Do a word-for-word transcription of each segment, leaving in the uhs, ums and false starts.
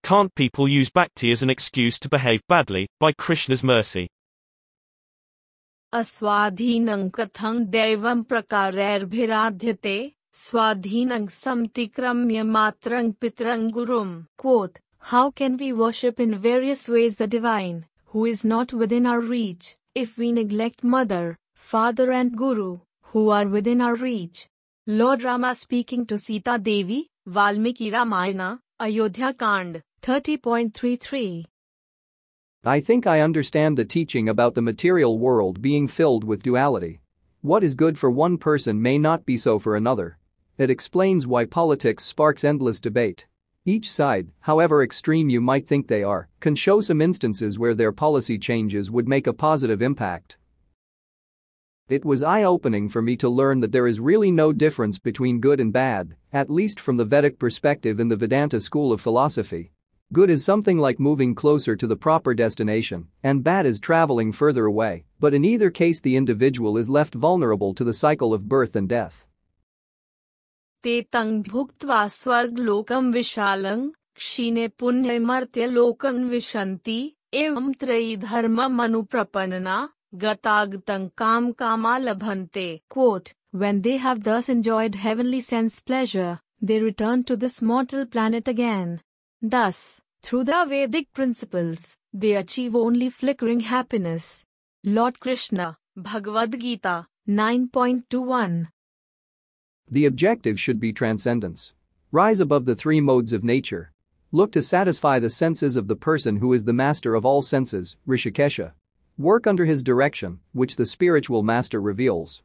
can't people use bhakti as an excuse to behave badly, by Krishna's mercy? अस्वाधीनं कथं दैवं प्रकारैर्भिराध्यते स्वाधीनं समतिक्रम्य मात्रं पितरं गुरुम. Quote, how can we worship in various ways the divine, who is not within our reach, if we neglect mother, father and guru, who are within our reach? Lord Rama speaking to Sita Devi, Valmiki Ramayana, Ayodhya Kand, thirty point three three. I think I understand the teaching about the material world being filled with duality. What is good for one person may not be so for another. It explains why politics sparks endless debate. Each side, however extreme you might think they are, can show some instances where their policy changes would make a positive impact. It was eye-opening for me to learn that there is really no difference between good and bad, at least from the Vedic perspective in the Vedanta school of philosophy. Good is something like moving closer to the proper destination, and bad is traveling further away, but in either case the individual is left vulnerable to the cycle of birth and death. Tetang bhuktva swarglokam vishalang, kshine punyamrtya lokam vishanti, evam trayi dharma manuprapanana, gatagtang kam kama labhante. Quote, when they have thus enjoyed heavenly sense pleasure, they return to this mortal planet again. Thus, through the Vedic principles, they achieve only flickering happiness. Lord Krishna, Bhagavad Gita, nine point two one. The objective should be transcendence. Rise above the three modes of nature. Look to satisfy the senses of the person who is the master of all senses, Rishikesha. Work under his direction, which the spiritual master reveals.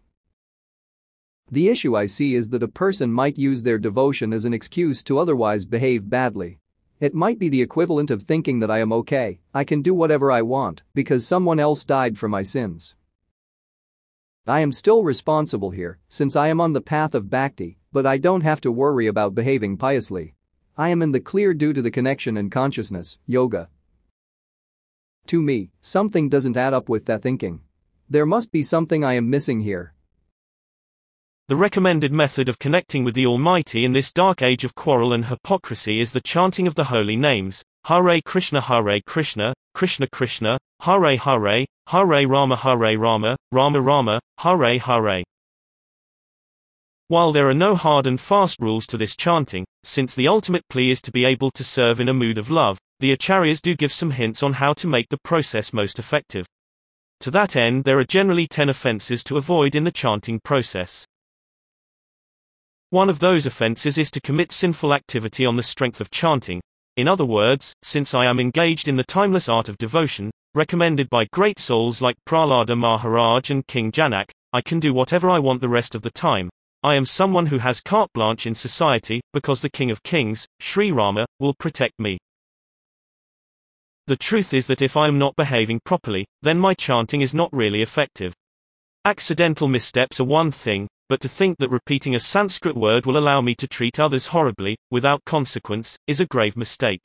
The issue I see is that a person might use their devotion as an excuse to otherwise behave badly. It might be the equivalent of thinking that I am okay, I can do whatever I want, because someone else died for my sins. I am still responsible here, since I am on the path of bhakti, but I don't have to worry about behaving piously. I am in the clear due to the connection and consciousness, yoga. To me, something doesn't add up with that thinking. There must be something I am missing here. The recommended method of connecting with the Almighty in this dark age of quarrel and hypocrisy is the chanting of the holy names, Hare Krishna Hare Krishna, Krishna Krishna, Hare Hare, Hare Rama Hare Rama, Rama Rama, Hare Hare. While there are no hard and fast rules to this chanting, since the ultimate plea is to be able to serve in a mood of love, the Acharyas do give some hints on how to make the process most effective. To that end, there are generally ten offenses to avoid in the chanting process. One of those offenses is to commit sinful activity on the strength of chanting. In other words, since I am engaged in the timeless art of devotion, recommended by great souls like Prahlada Maharaj and King Janak, I can do whatever I want the rest of the time. I am someone who has carte blanche in society, because the King of Kings, Sri Rama, will protect me. The truth is that if I am not behaving properly, then my chanting is not really effective. Accidental missteps are one thing, but to think that repeating a Sanskrit word will allow me to treat others horribly, without consequence, is a grave mistake.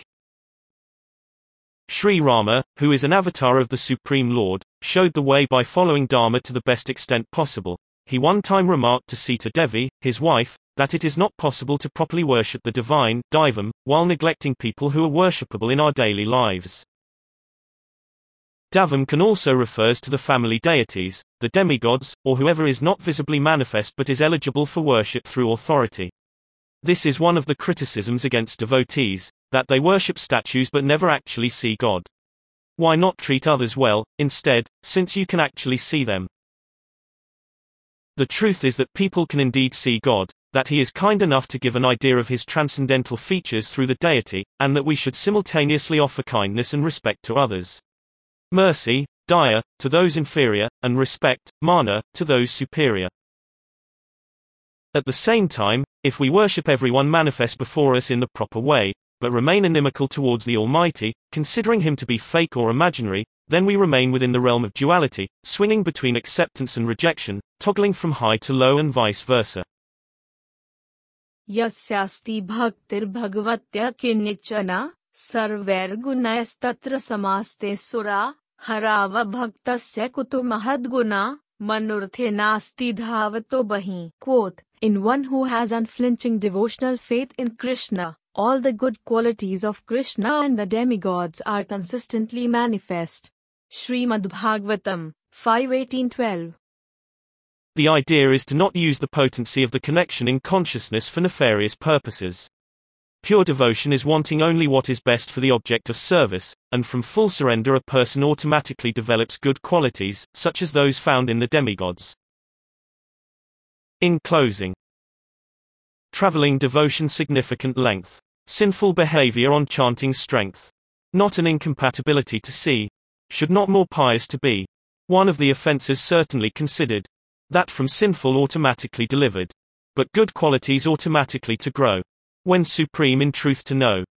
Sri Rama, who is an avatar of the Supreme Lord, showed the way by following Dharma to the best extent possible. He one time remarked to Sita Devi, his wife, that it is not possible to properly worship the divine, Daivam, while neglecting people who are worshipable in our daily lives. Davam can also refers to the family deities, the demigods, or whoever is not visibly manifest but is eligible for worship through authority. This is one of the criticisms against devotees, that they worship statues but never actually see God. Why not treat others well, instead, since you can actually see them? The truth is that people can indeed see God, that He is kind enough to give an idea of His transcendental features through the deity, and that we should simultaneously offer kindness and respect to others. Mercy, daya, to those inferior, and respect, mana, to those superior. At the same time, if we worship everyone manifest before us in the proper way, but remain inimical towards the Almighty, considering Him to be fake or imaginary, then we remain within the realm of duality, swinging between acceptance and rejection, toggling from high to low and vice versa. Yasyasti bhaktir bhagavatya kinnichana, sarvair gunayastatra samaste sura, harava bhaktasya kutu mahadguna, manurthe nasti dhavato bahi. Quote, in one who has unflinching devotional faith in Krishna, all the good qualities of Krishna and the demigods are consistently manifest. Srimad Bhagavatam, five eighteen twelve. The idea is to not use the potency of the connection in consciousness for nefarious purposes. Pure devotion is wanting only what is best for the object of service, and from full surrender a person automatically develops good qualities, such as those found in the demigods. In closing, traveling devotion significant length. Sinful behavior on chanting strength. Not an incompatibility to see. Should not more pious to be. One of the offenses certainly considered. That from sinful automatically delivered. But good qualities automatically to grow. When supreme in truth to know.